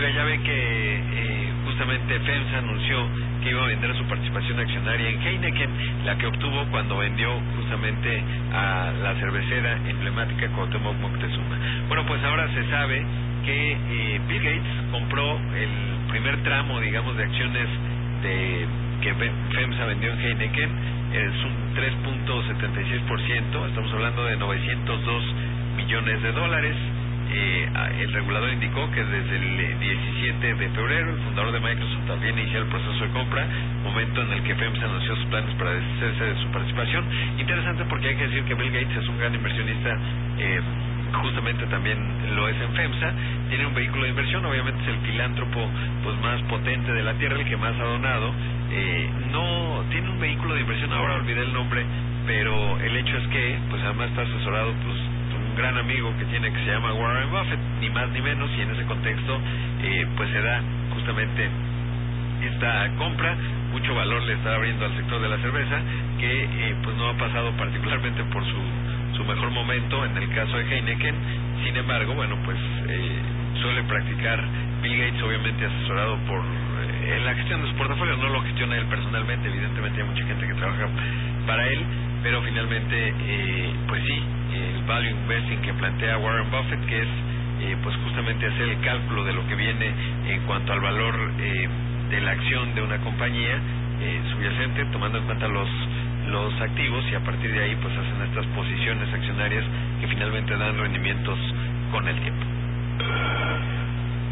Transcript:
Oiga, ya ve que justamente FEMSA anunció que iba a vender su participación accionaria en Heineken, la que obtuvo cuando vendió justamente a la cervecera emblemática Cuauhtémoc Moctezuma. Bueno, pues ahora se sabe que Bill Gates compró el primer tramo, digamos, de acciones que FEMSA vendió en Heineken. Es un 3.76%, estamos hablando de $902 millones. El regulador indicó que desde el 17 de febrero el fundador de Microsoft también inició el proceso de compra, momento en el que FEMSA anunció sus planes para deshacerse de su participación. Interesante, porque hay que decir que Bill Gates es un gran inversionista, justamente también lo es en FEMSA. Tiene un vehículo de inversión, obviamente es el filántropo pues más potente de la Tierra, el que más ha donado. No tiene un vehículo de inversión, ahora olvidé el nombre, pero el hecho es que pues además está asesorado pues un gran amigo que tiene, que se llama Warren Buffett, ni más ni menos, y en ese contexto pues se da justamente esta compra. Mucho valor le está abriendo al sector de la cerveza, que pues no ha pasado particularmente por su mejor momento en el caso de Heineken. Sin embargo, bueno, pues suele practicar Bill Gates, obviamente asesorado por en la gestión de su portafolio. No lo gestiona él personalmente, evidentemente hay mucha gente que trabaja para él, pero finalmente pues sí, el value investing que plantea Warren Buffett, que es pues justamente hacer el cálculo de lo que viene en cuanto al valor de la acción de una compañía subyacente, tomando en cuenta los activos, y a partir de ahí pues hacen estas posiciones accionarias que finalmente dan rendimientos con el tiempo.